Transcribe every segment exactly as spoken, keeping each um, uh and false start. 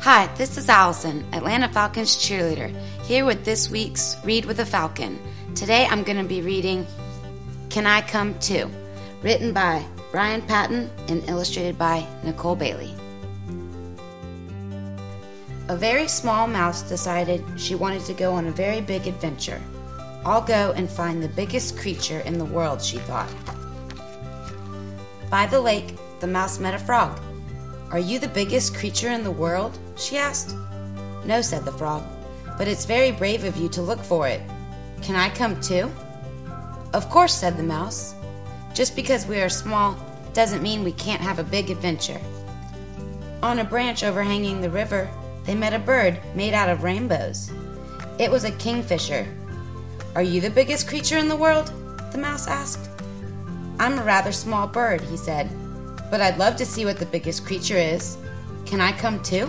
Hi, this is Allison, Atlanta Falcons cheerleader, here with this week's Read with a Falcon. Today I'm going to be reading Can I Come Too?, written by Brian Patton and illustrated by Nicole Bailey. A very small mouse decided she wanted to go on a very big adventure. I'll go and find the biggest creature in the world, she thought. By the lake, the mouse met a frog. Are you the biggest creature in the world? She asked. No, said the frog, but it's very brave of you to look for it. Can I come too? Of course, said the mouse. Just because we are small doesn't mean we can't have a big adventure. On a branch overhanging the river, they met a bird made out of rainbows. It was a kingfisher. Are you the biggest creature in the world? The mouse asked. I'm a rather small bird, he said, but I'd love to see what the biggest creature is. Can I come too?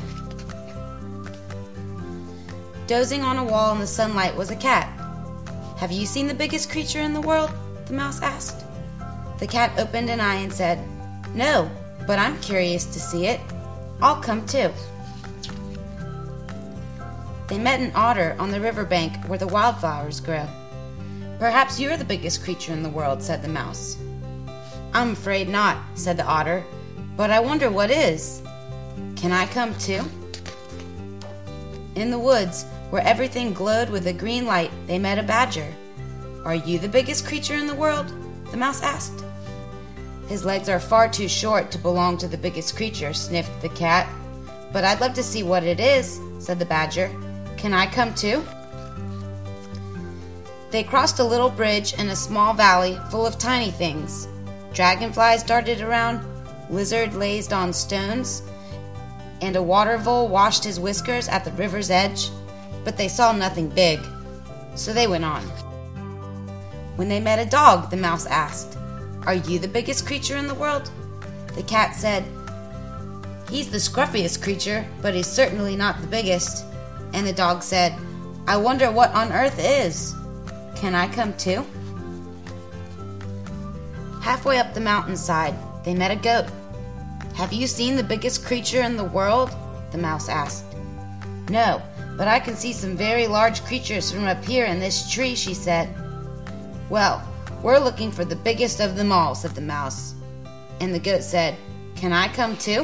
Dozing on a wall in the sunlight was a cat. Have you seen the biggest creature in the world? The mouse asked. The cat opened an eye and said, No, but I'm curious to see it. I'll come too. They met an otter on the riverbank where the wildflowers grow. Perhaps you're the biggest creature in the world, said the mouse. I'm afraid not, said the otter, but I wonder what is. Can I come too? In the woods, where everything glowed with a green light, they met a badger. Are you the biggest creature in the world? The mouse asked. His legs are far too short to belong to the biggest creature, sniffed the cat. But I'd love to see what it is, said the badger. Can I come too? They crossed a little bridge in a small valley full of tiny things. Dragonflies darted around, lizard lazed on stones, and a water vole washed his whiskers at the river's edge, but they saw nothing big, so they went on. When they met a dog, the mouse asked, Are you the biggest creature in the world? The cat said, He's the scruffiest creature, but he's certainly not the biggest. And the dog said, I wonder what on earth is. Can I come too? Halfway up the mountainside, they met a goat. Have you seen the biggest creature in the world? The mouse asked. No, but I can see some very large creatures from up here in this tree, she said. Well, we're looking for the biggest of them all, said the mouse. And the goat said, Can I come too?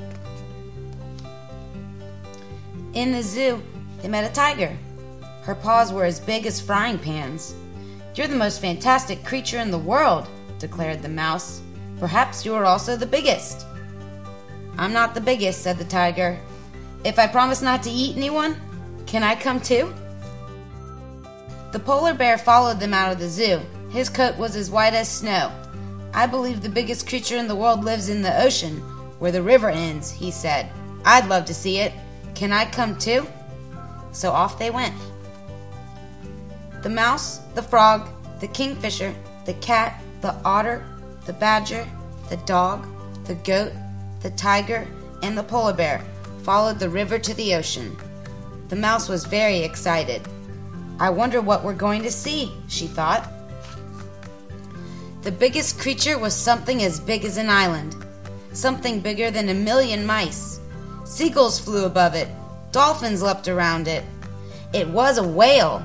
In the zoo, they met a tiger. Her paws were as big as frying pans. You're the most fantastic creature in the world, declared the mouse. Perhaps you are also the biggest. I'm not the biggest, said the tiger. If I promise not to eat anyone, can I come too? The polar bear followed them out of the zoo. His coat was as white as snow. I believe the biggest creature in the world lives in the ocean, where the river ends, he said. I'd love to see it. Can I come too? So off they went. The mouse, the frog, the kingfisher, the cat, the otter, the badger, the dog, the goat, the tiger, and the polar bear followed the river to the ocean. The mouse was very excited. I wonder what we're going to see, she thought. The biggest creature was something as big as an island, something bigger than a million mice. Seagulls flew above it. Dolphins leapt around it. It was a whale.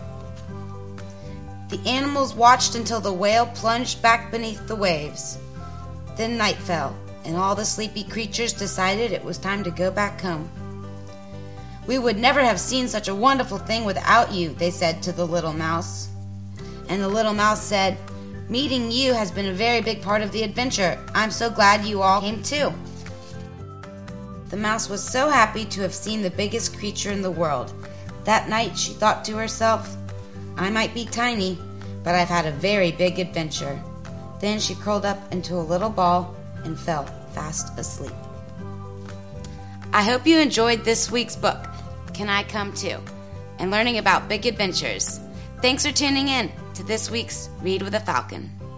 The animals watched until the whale plunged back beneath the waves. Then night fell, and all the sleepy creatures decided it was time to go back home. We would never have seen such a wonderful thing without you, they said to the little mouse. And the little mouse said, Meeting you has been a very big part of the adventure. I'm so glad you all came too. The mouse was so happy to have seen the biggest creature in the world. That night she thought to herself, I might be tiny, but I've had a very big adventure. Then she curled up into a little ball and fell fast asleep. I hope you enjoyed this week's book, Can I Come Too?, and learning about big adventures. Thanks for tuning in to this week's Read with a Falcon.